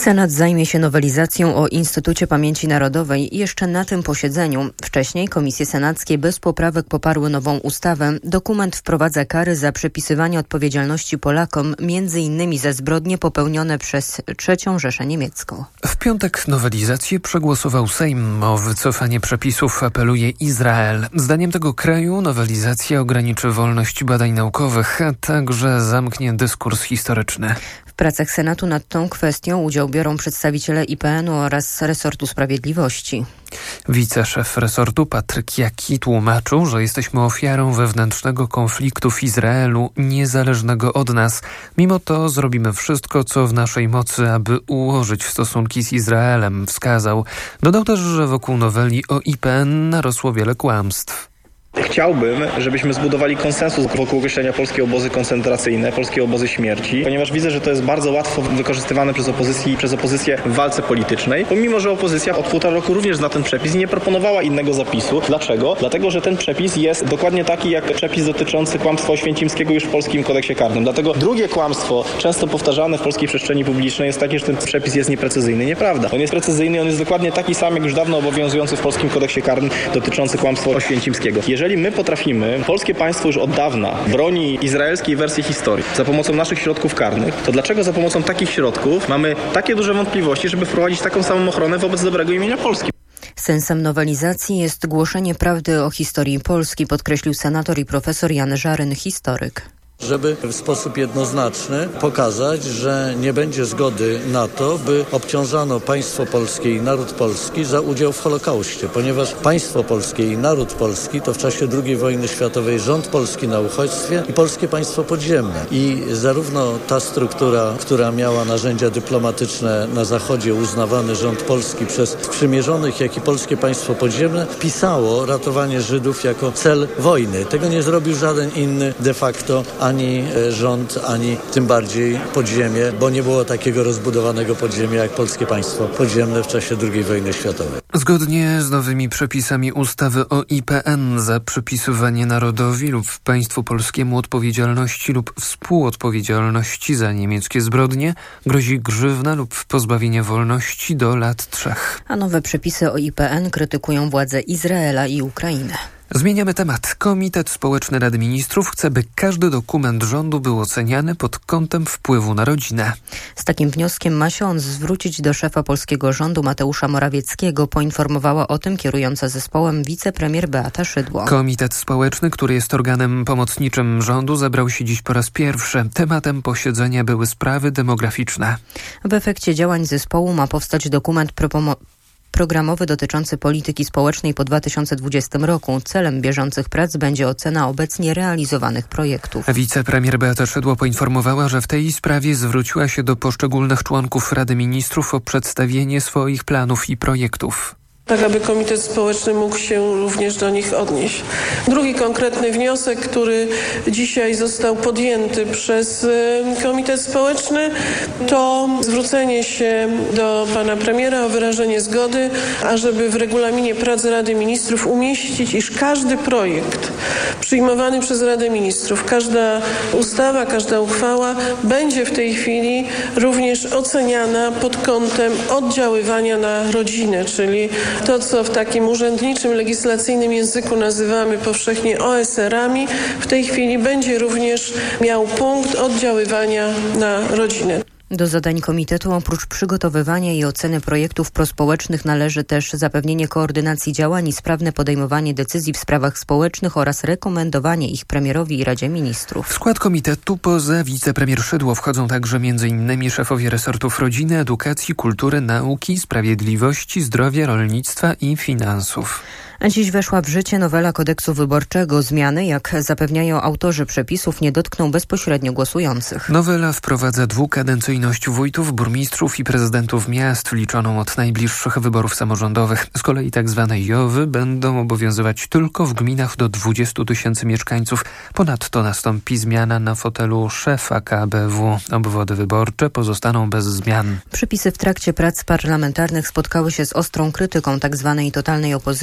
Senat zajmie się nowelizacją o Instytucie Pamięci Narodowej jeszcze na tym posiedzeniu. Wcześniej komisje senackie bez poprawek poparły nową ustawę. Dokument wprowadza kary za przypisywanie odpowiedzialności Polakom, m.in. za zbrodnie popełnione przez III Rzeszę Niemiecką. W piątek nowelizację przegłosował Sejm. O wycofanie przepisów apeluje Izrael. Zdaniem tego kraju nowelizacja ograniczy wolność badań naukowych, a także zamknie dyskurs historyczny. W pracach Senatu nad tą kwestią udział biorą przedstawiciele IPN-u oraz resortu sprawiedliwości. Wiceszef resortu Patryk Jaki tłumaczył, że jesteśmy ofiarą wewnętrznego konfliktu w Izraelu, niezależnego od nas. Mimo to zrobimy wszystko, co w naszej mocy, aby ułożyć stosunki z Izraelem, wskazał. Dodał też, że wokół noweli o IPN narosło wiele kłamstw. Chciałbym, żebyśmy zbudowali konsensus wokół określenia polskie obozy koncentracyjne, polskie obozy śmierci, ponieważ widzę, że to jest bardzo łatwo wykorzystywane przez opozycję w walce politycznej, pomimo że opozycja od 1,5 roku również zna ten przepis i nie proponowała innego zapisu. Dlaczego? Dlatego, że ten przepis jest dokładnie taki jak przepis dotyczący kłamstwa oświęcimskiego już w polskim kodeksie karnym. Dlatego drugie kłamstwo, często powtarzane w polskiej przestrzeni publicznej, jest takie, że ten przepis jest nieprecyzyjny. Nieprawda. On jest precyzyjny, on jest dokładnie taki sam jak już dawno obowiązujący w polskim kodeksie karnym dotyczący kłamstwa oświęcimskiego. Jeżeli my potrafimy, polskie państwo już od dawna broni izraelskiej wersji historii za pomocą naszych środków karnych, to dlaczego za pomocą takich środków mamy takie duże wątpliwości, żeby wprowadzić taką samą ochronę wobec dobrego imienia Polski? Sensem nowelizacji jest głoszenie prawdy o historii Polski, podkreślił senator i profesor Jan Żaryn, historyk. Żeby w sposób jednoznaczny pokazać, że nie będzie zgody na to, by obciążano państwo polskie i naród polski za udział w Holokauście, ponieważ państwo polskie i naród polski to w czasie II wojny światowej rząd polski na uchodźstwie i polskie państwo podziemne. I zarówno ta struktura, która miała narzędzia dyplomatyczne na Zachodzie, uznawany rząd polski przez sprzymierzonych, jak i polskie państwo podziemne, wpisało ratowanie Żydów jako cel wojny. Tego nie zrobił żaden inny de facto ani rząd, ani tym bardziej podziemie, bo nie było takiego rozbudowanego podziemia jak polskie państwo podziemne w czasie II wojny światowej. Zgodnie z nowymi przepisami ustawy o IPN za przypisywanie narodowi lub państwu polskiemu odpowiedzialności lub współodpowiedzialności za niemieckie zbrodnie grozi grzywna lub pozbawienie wolności do lat 3. A nowe przepisy o IPN krytykują władze Izraela i Ukrainy. Zmieniamy temat. Komitet Społeczny Rady Ministrów chce, by każdy dokument rządu był oceniany pod kątem wpływu na rodzinę. Z takim wnioskiem ma się on zwrócić do szefa polskiego rządu Mateusza Morawieckiego. Poinformowała o tym kierująca zespołem wicepremier Beata Szydło. Komitet Społeczny, który jest organem pomocniczym rządu, zebrał się dziś po raz pierwszy. Tematem posiedzenia były sprawy demograficzne. W efekcie działań zespołu ma powstać dokument programowy dotyczący polityki społecznej po 2020 roku. Celem bieżących prac będzie ocena obecnie realizowanych projektów. Wicepremier Beata Szydło poinformowała, że w tej sprawie zwróciła się do poszczególnych członków Rady Ministrów o przedstawienie swoich planów i projektów. Tak aby Komitet Społeczny mógł się również do nich odnieść. Drugi konkretny wniosek, który dzisiaj został podjęty przez Komitet Społeczny, to zwrócenie się do pana premiera o wyrażenie zgody, ażeby w regulaminie prac Rady Ministrów umieścić, iż każdy projekt przyjmowany przez Radę Ministrów, każda ustawa, każda uchwała będzie w tej chwili również oceniana pod kątem oddziaływania na rodzinę, czyli to, co w takim urzędniczym, legislacyjnym języku nazywamy powszechnie OSR-ami, w tej chwili będzie również miał punkt oddziaływania na rodzinę. Do zadań komitetu oprócz przygotowywania i oceny projektów prospołecznych należy też zapewnienie koordynacji działań i sprawne podejmowanie decyzji w sprawach społecznych oraz rekomendowanie ich premierowi i Radzie Ministrów. W skład komitetu poza wicepremier Szydło wchodzą także m.in. szefowie resortów rodziny, edukacji, kultury, nauki, sprawiedliwości, zdrowia, rolnictwa i finansów. A dziś weszła w życie nowela kodeksu wyborczego. Zmiany, jak zapewniają autorzy przepisów, nie dotkną bezpośrednio głosujących. Nowela wprowadza dwukadencyjność wójtów, burmistrzów i prezydentów miast liczoną od najbliższych wyborów samorządowych. Z kolei tzw. JOW-y będą obowiązywać tylko w gminach do 20 000 mieszkańców. Ponadto nastąpi zmiana na fotelu szefa KBW. Obwody wyborcze pozostaną bez zmian. Przepisy w trakcie prac parlamentarnych spotkały się z ostrą krytyką tzw. totalnej opozycji, a także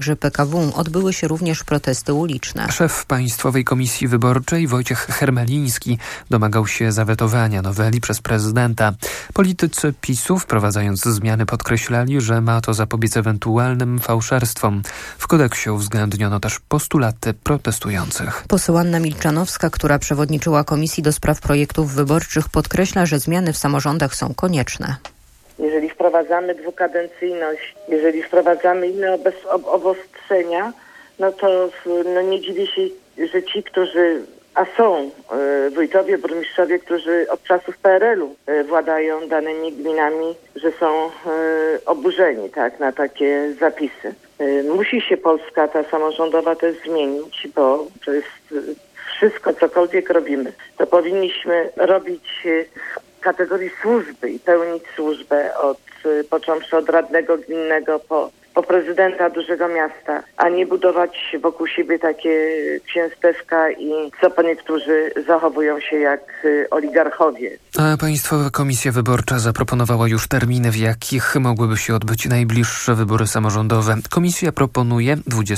także PKW odbyły się również protesty uliczne. Szef Państwowej Komisji Wyborczej Wojciech Hermeliński domagał się zawetowania noweli przez prezydenta. Politycy PiS-u, wprowadzając zmiany, podkreślali, że ma to zapobiec ewentualnym fałszerstwom. W kodeksie uwzględniono też postulaty protestujących. Poseł Anna Milczanowska, która przewodniczyła Komisji do Spraw Projektów Wyborczych, podkreśla, że zmiany w samorządach są konieczne. Jeżeli wprowadzamy dwukadencyjność, jeżeli wprowadzamy inne obostrzenia, no to nie dziwię się, że ci, którzy są wójtowie, burmistrzowie, którzy od czasów PRL-u władają danymi gminami, że są oburzeni na takie zapisy. Musi się Polska ta samorządowa też zmienić, bo to jest wszystko, cokolwiek robimy, to powinniśmy robić w kategorii służby i pełnić służbę począwszy od radnego gminnego po prezydenta dużego miasta, a nie budować wokół siebie takie księstewka i co niektórzy zachowują się jak oligarchowie. A Państwowa Komisja Wyborcza zaproponowała już terminy, w jakich mogłyby się odbyć najbliższe wybory samorządowe. Komisja proponuje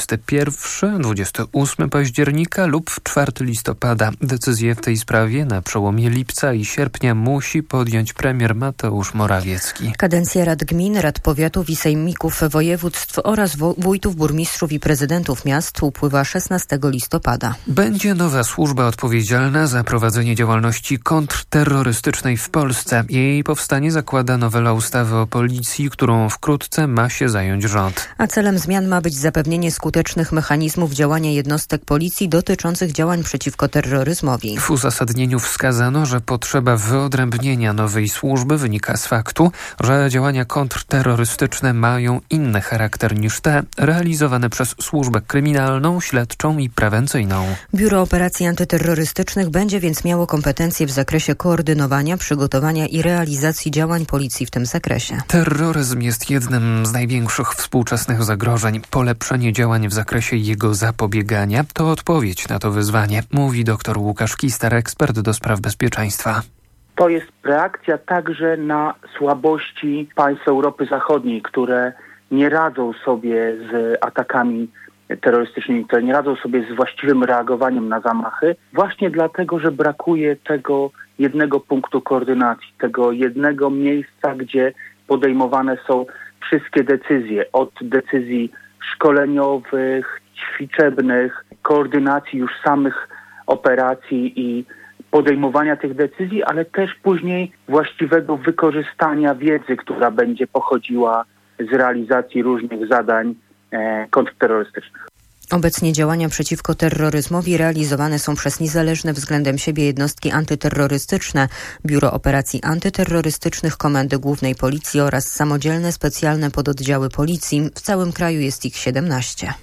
21-28 października lub 4 listopada. Decyzję w tej sprawie na przełomie lipca i sierpnia musi podjąć premier Mateusz Morawiecki. Kadencja rad gmin, rad powiatów i sejmików województw oraz wójtów, burmistrzów i prezydentów miast upływa 16 listopada. Będzie nowa służba odpowiedzialna za prowadzenie działalności kontrterrorystycznej w Polsce. Jej powstanie zakłada nowela ustawy o policji, którą wkrótce ma się zająć rząd. A celem zmian ma być zapewnienie skutecznych mechanizmów działania jednostek policji dotyczących działań przeciwko terroryzmowi. W uzasadnieniu wskazano, że potrzeba wyodrębnienia nowej służby wynika z faktu, że działania kontrterrorystyczne mają inny charakter niż te realizowane przez służbę kryminalną, śledczą i prewencyjną. Biuro Operacji Antyterrorystycznych będzie więc miało kompetencje w zakresie koordynowania, przygotowania i realizacji działań policji w tym zakresie. Terroryzm jest jednym z największych współczesnych zagrożeń. Polepszenie działań w zakresie jego zapobiegania to odpowiedź na to wyzwanie, mówi dr Łukasz Kistar, ekspert do spraw bezpieczeństwa. To jest reakcja także na słabości państw Europy Zachodniej, które nie radzą sobie z atakami terrorystycznymi, które nie radzą sobie z właściwym reagowaniem na zamachy, właśnie dlatego, że brakuje tego jednego punktu koordynacji, tego jednego miejsca, gdzie podejmowane są wszystkie decyzje, od decyzji szkoleniowych, ćwiczebnych, koordynacji już samych operacji i podejmowania tych decyzji, ale też później właściwego wykorzystania wiedzy, która będzie pochodziła z realizacji różnych zadań kontrterrorystycznych. Obecnie działania przeciwko terroryzmowi realizowane są przez niezależne względem siebie jednostki antyterrorystyczne, Biuro Operacji Antyterrorystycznych Komendy Głównej Policji oraz samodzielne specjalne pododdziały policji. W całym kraju jest ich 17.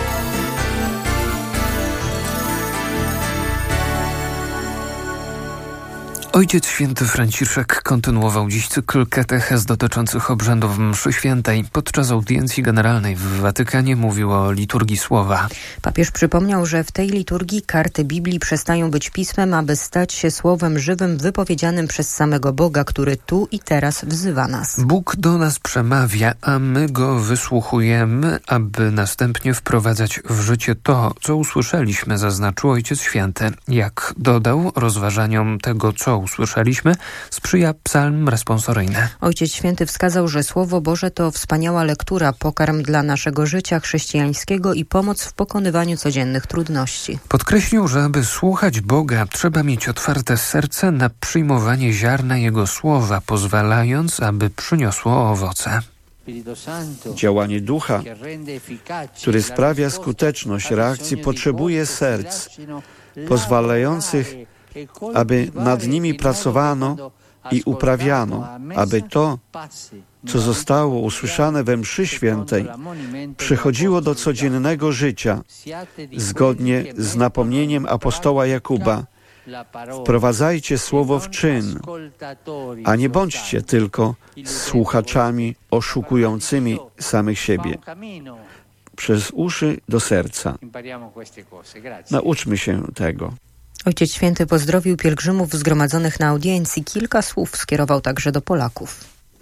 Ojciec Święty Franciszek kontynuował dziś cykl katechez dotyczących obrzędów mszy świętej. Podczas audiencji generalnej w Watykanie mówił o liturgii słowa. Papież przypomniał, że w tej liturgii karty Biblii przestają być pismem, aby stać się słowem żywym wypowiedzianym przez samego Boga, który tu i teraz wzywa nas. Bóg do nas przemawia, a my Go wysłuchujemy, aby następnie wprowadzać w życie to, co usłyszeliśmy, zaznaczył Ojciec Święty. Jak dodał, rozważaniom tego, co usłyszeliśmy, sprzyja psalm responsoryjny. Ojciec Święty wskazał, że Słowo Boże to wspaniała lektura, pokarm dla naszego życia chrześcijańskiego i pomoc w pokonywaniu codziennych trudności. Podkreślił, że aby słuchać Boga, trzeba mieć otwarte serce na przyjmowanie ziarna Jego Słowa, pozwalając, aby przyniosło owoce. Działanie Ducha, który sprawia skuteczność reakcji, potrzebuje serc pozwalających, aby nad nimi pracowano i uprawiano, aby to, co zostało usłyszane we mszy świętej, przychodziło do codziennego życia, zgodnie z napomnieniem apostoła Jakuba. Wprowadzajcie słowo w czyn, a nie bądźcie tylko słuchaczami oszukującymi samych siebie. Przez uszy do serca. Nauczmy się tego. Ojciec Święty pozdrowił pielgrzymów zgromadzonych na audiencji. Kilka słów skierował także do Polaków.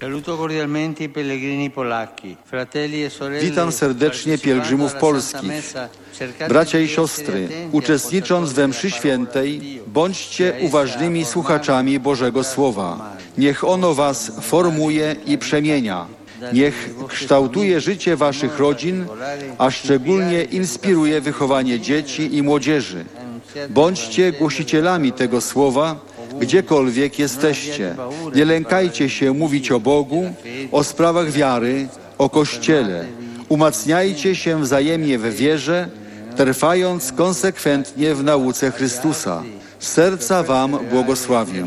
Witam serdecznie pielgrzymów polskich. Bracia i siostry, uczestnicząc we mszy świętej, bądźcie uważnymi słuchaczami Bożego Słowa. Niech ono was formuje i przemienia. Niech kształtuje życie waszych rodzin, a szczególnie inspiruje wychowanie dzieci i młodzieży. Bądźcie głosicielami tego Słowa, gdziekolwiek jesteście. Nie lękajcie się mówić o Bogu, o sprawach wiary, o Kościele. Umacniajcie się wzajemnie w wierze, trwając konsekwentnie w nauce Chrystusa. Z serca wam błogosławię.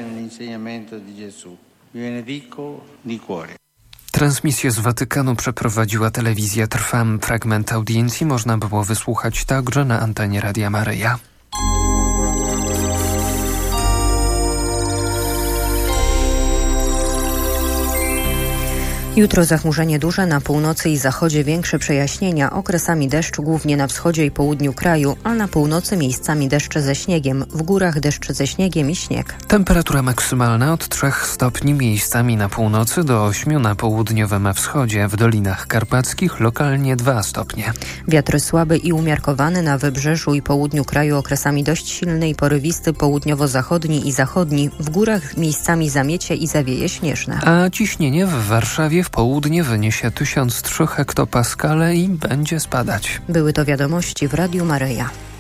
Transmisję z Watykanu przeprowadziła telewizja Trwam. Fragment audiencji można było wysłuchać także na antenie Radia Maryja. Jutro zachmurzenie duże, na północy i zachodzie większe przejaśnienia, okresami deszczu głównie na wschodzie i południu kraju, a na północy miejscami deszcze ze śniegiem, w górach deszcze ze śniegiem i śnieg. Temperatura maksymalna od 3 stopni miejscami na północy do 8 na południowym wschodzie, w Dolinach Karpackich lokalnie 2 stopnie. Wiatr słaby i umiarkowany na wybrzeżu i południu kraju, okresami dość silny i porywisty, południowo-zachodni i zachodni, w górach miejscami zamiecie i zawieje śnieżne. A ciśnienie w Warszawie w południe wyniesie 1003 hektopaskale i będzie spadać. Były to wiadomości w Radiu Maryja.